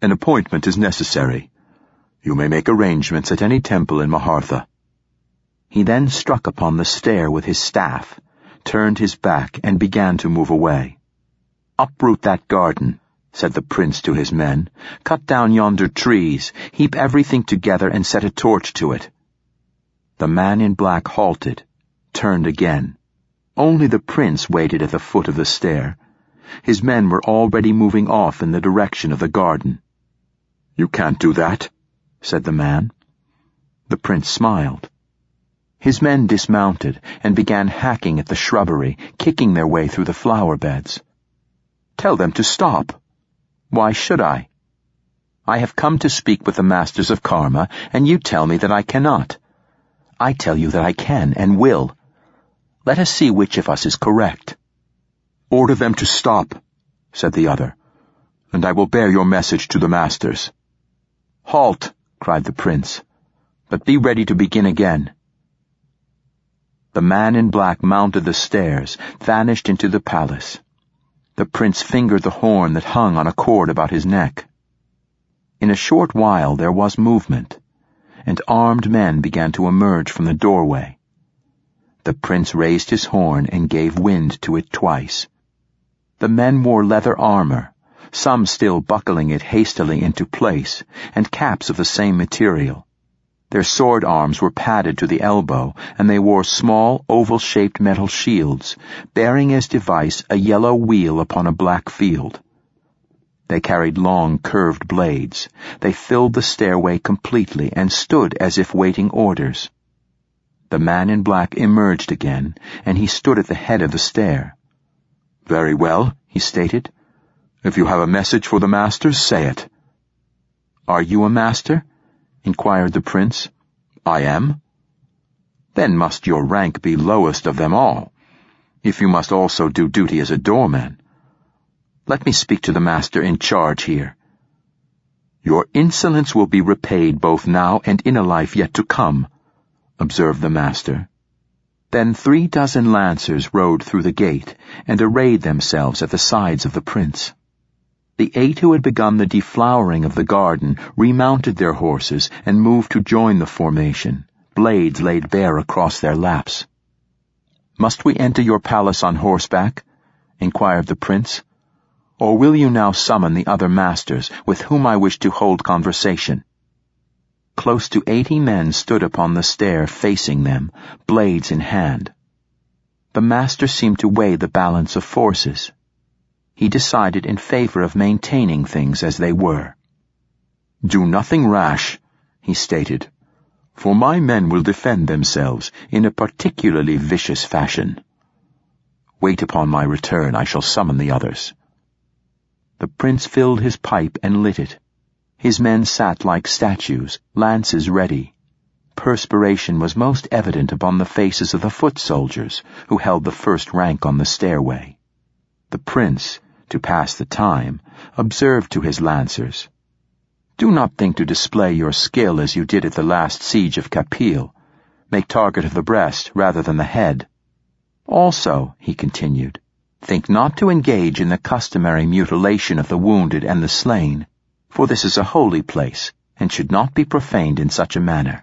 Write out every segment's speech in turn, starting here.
An appointment is necessary. You may make arrangements at any temple in Mahartha." He then struck upon the stair with his staff, turned his back, and began to move away. "Uproot that garden," said the prince to his men. "Cut down yonder trees, heap everything together, and set a torch to it." The man in black halted, turned again. Only the prince waited at the foot of the stair. His men were already moving off in the direction of the garden. "You can't do that," said the man. The prince smiled. His men dismounted and began hacking at the shrubbery, kicking their way through the flower beds. "Tell them to stop." "Why should I? I have come to speak with the masters of Karma, and you tell me that I cannot. I tell you that I can and will. Let us see which of us is correct." "Order them to stop," said the other, "and I will bear your message to the masters." "Halt," cried the prince, "but be ready to begin again." The man in black mounted the stairs, vanished into the palace. The prince fingered the horn that hung on a cord about his neck. In a short while there was movement, and armed men began to emerge from the doorway. The prince raised his horn and gave wind to it twice. The men wore leather armor, some still buckling it hastily into place, and caps of the same material. Their sword arms were padded to the elbow, and they wore small, oval-shaped metal shields, bearing as device a yellow wheel upon a black field. They carried long, curved blades. They filled the stairway completely and stood as if waiting orders. The man in black emerged again, and he stood at the head of the stair. "Very well," he stated. "If you have a message for the masters, say it." "Are you a master?" inquired the prince. "I am." "Then must your rank be lowest of them all, if you must also do duty as a doorman. Let me speak to the master in charge here." "Your insolence will be repaid both now and in a life yet to come," observed the master. Then 36 lancers rode through the gate and arrayed themselves at the sides of the prince. The 8 who had begun the deflowering of the garden remounted their horses and moved to join the formation, blades laid bare across their laps. "Must we enter your palace on horseback?" inquired the prince. "Or will you now summon the other masters with whom I wish to hold conversation?" Close to 80 men stood upon the stair facing them, blades in hand. The master seemed to weigh the balance of forces. He decided in favor of maintaining things as they were. "Do nothing rash," he stated, "for my men will defend themselves in a particularly vicious fashion. Wait upon my return, I shall summon the others." The prince filled his pipe and lit it. His men sat like statues, lances ready. Perspiration was most evident upon the faces of the foot soldiers, who held the first rank on the stairway. The prince, to pass the time, observed to his lancers, "Do not think to display your skill as you did at the last siege of Kapil. Make target of the breast rather than the head. Also," he continued, "think not to engage in the customary mutilation of the wounded and the slain, for this is a holy place, and should not be profaned in such a manner.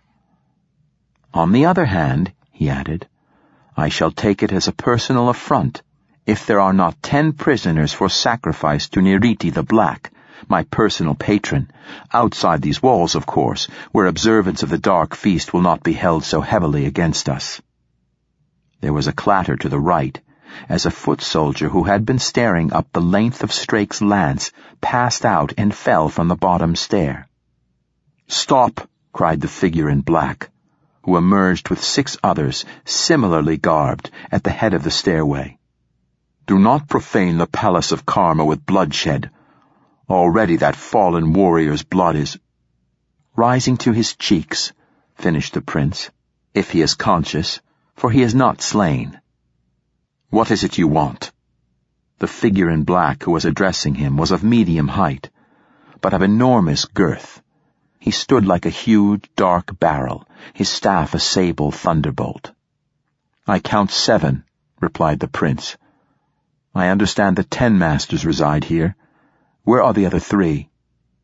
On the other hand," he added, "I shall take it as a personal affront if there are not 10 prisoners for sacrifice to Niriti the Black, my personal patron, outside these walls, of course, where observance of the dark feast will not be held so heavily against us." There was a clatter to the right, as a foot soldier who had been staring up the length of Strake's lance passed out and fell from the bottom stair. "Stop!" cried the figure in black, who emerged with 6 others, similarly garbed, at the head of the stairway. "Do not profane the palace of Karma with bloodshed. Already that fallen warrior's blood is—" "Rising to his cheeks," finished the prince, "if he is conscious, for he is not slain." "What is it you want?" The figure in black who was addressing him was of medium height, but of enormous girth. He stood like a huge, dark barrel, his staff a sable thunderbolt. "I count 7, replied the prince. "I understand that 10 masters reside here. Where are the other 3?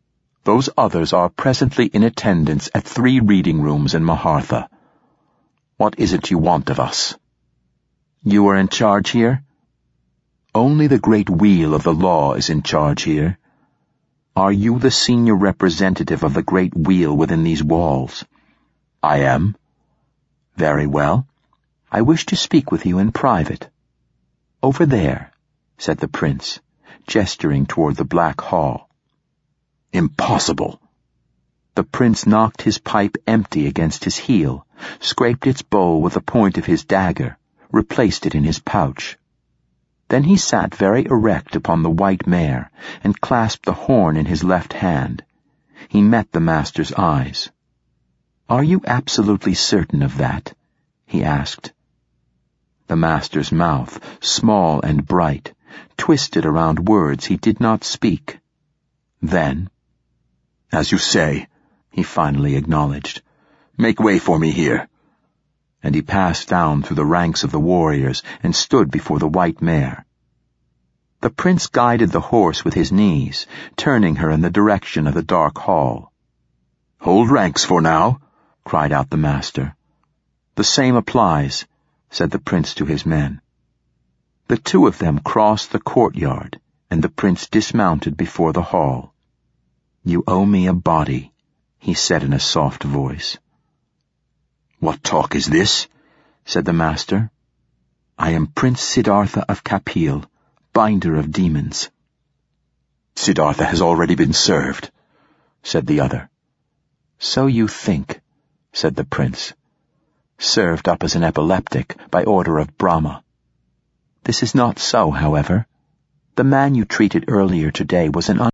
Those others are presently in attendance at 3 reading rooms in Mahartha. What is it you want of us? You are in charge here? Only the great wheel of the law is in charge here. Are you the senior representative of the great wheel within these walls? I am. Very well. I wish to speak with you in private. Over there, said the prince, gesturing toward the black hall. Impossible. The prince knocked his pipe empty against his heel, scraped its bowl with the point of his dagger, replaced it in his pouch. Then he sat very erect upon the white mare and clasped the horn in his left hand. He met the master's eyes. Are you absolutely certain of that? He asked. The master's mouth, small and bright, twisted around words he did not speak. Then, as you say, he finally acknowledged, make way for me here. And he passed down through the ranks of the warriors and stood before the white mare. The prince guided the horse with his knees, turning her in the direction of the dark hall. Hold ranks for now, cried out the master. The same applies, said the prince to his men. The 2 of them crossed the courtyard, and the prince dismounted before the hall. You owe me a body, he said in a soft voice. What talk is this? Said the master. I am Prince Siddhartha of Kapil, binder of demons. Siddhartha has already been served, said the other. So you think, said the prince. Served up as an epileptic by order of Brahma. This is not so, however. The man you treated earlier today was an